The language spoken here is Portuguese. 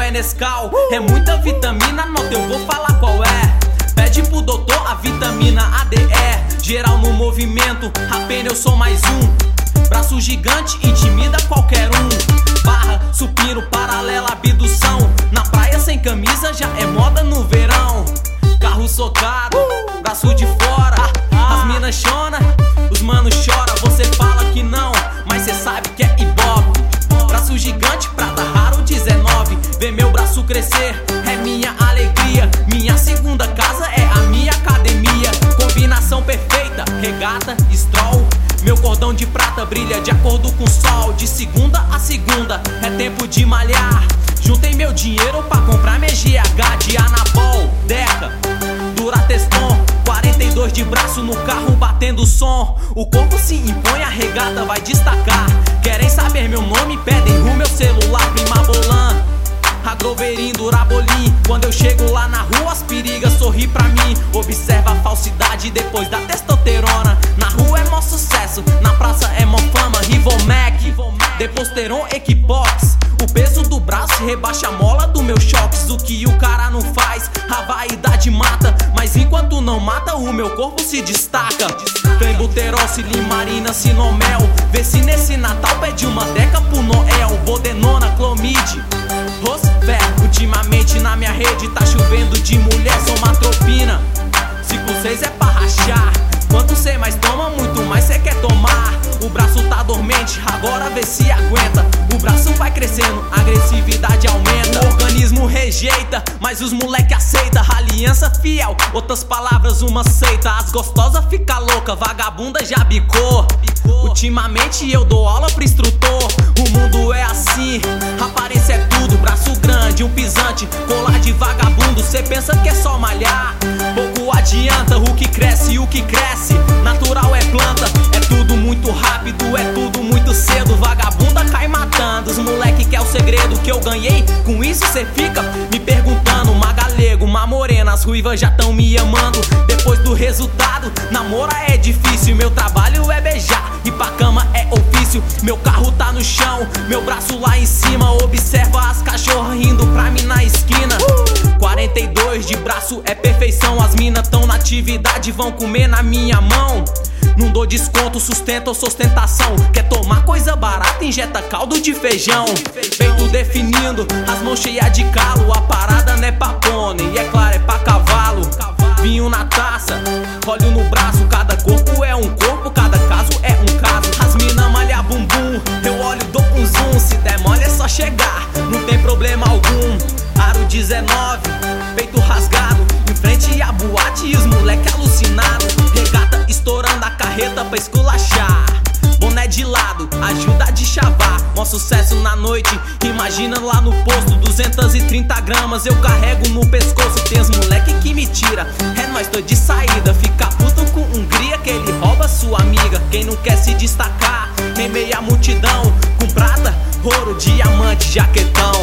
é Nescau. É muita vitamina, nota eu vou falar qual é. Pede pro doutor a vitamina ADE. Geral no movimento, apenas eu sou mais um. Braço gigante, intimida qualquer um. Barra, supino, paralela, abdução. Na praia sem camisa já é moda no verão. Carro socado, braço de fora. As minas chona, os manos chora. Você fala que não, mas cê sabe que é ibope. Braço gigante, prata raro 19. Ver meu braço crescer é minha alegria. Minha segunda casa é a minha academia. Combinação perfeita, regata, stroll. Meu cordão de prata brilha de acordo com o sol. De segunda a segunda é tempo de malhar. Juntei meu dinheiro pra comprar minha GH de Anabol, Deca, Durateston. 42 de braço no carro batendo som. O corpo se impõe, a regata vai destacar. Querem saber meu nome? Pedem o meu celular. Prima Bolan, Agroverim, Durabolim. Quando eu chego lá na rua, as perigas sorri pra mim. Observa a falsidade depois da testosterona. Na rua é mó sucesso, na praça é mó fama. Rivomac, Deposteron, Equipox. O peso do braço rebaixa a mola do meu choques. O que o cara não faz, a vaidade mata. Mas enquanto não mata, o meu corpo se destaca. Clenbuterol, Silimarina, Sinomel. Vê se nesse Natal pede uma deca pro Noel. Bodenona, Clomide, Rosfer. Ultimamente na minha rede tá chovendo de mulher, sou uma tropina. 5-6 é pra rachar. Quanto cê mais toma, muito mais cê quer tomar. O braço tá dormente, agora vê se aguenta. O braço vai crescendo, a agressividade aumenta. O organismo rejeita, mas os moleque aceita. Aliança fiel, outras palavras uma seita. As gostosas fica louca, vagabunda já bicou. Ultimamente eu dou aula pro instrutor. O mundo é assim, aparência é tudo. Braço grande, um pisante, colar de vagabundo. Cê pensa que é só malhar, pouco adianta. O que cresce, natural é planta. É tudo muito rápido, é tudo muito cedo. Vagabunda cai matando, os moleque quer o segredo que eu ganhei. Com isso cê fica me perguntando. Uma galego, uma morena, as ruivas já tão me amando. Depois do resultado, namorar é difícil. Meu trabalho é beijar e pra cama é ofício. Meu carro tá no chão, meu braço lá em cima. Observa as cachorras rindo pra mim na esquina. 42 de braço é perfeição. As minas tão na atividade, vão comer na minha mão. Não dou desconto, sustento ou sustentação. Quer tomar coisa barata, injeta caldo de feijão. Peito definindo, as mãos cheias de calo. A parada não é pra pônei, e é claro, é pra cavalo. Vinho na taça, óleo no braço. Cada corpo é um corpo, cada caso é um caso. As mina malha bumbum, eu olho, dou um zoom. Se der mole é só chegar, não tem problema algum. Aro 19, peito rasgado, em frente à boate e os moleque alucinado. Regata estourando a carreta pra esculachar. Boné de lado, ajuda de chavar. Mó sucesso na noite, imagina lá no posto. 230 gramas eu carrego no pescoço. Tem os moleque que me tira, é nóis, tô de saída. Fica puto com Hungria que ele rouba sua amiga. Quem não quer se destacar, em meia multidão. Com prata, ouro, diamante, jaquetão.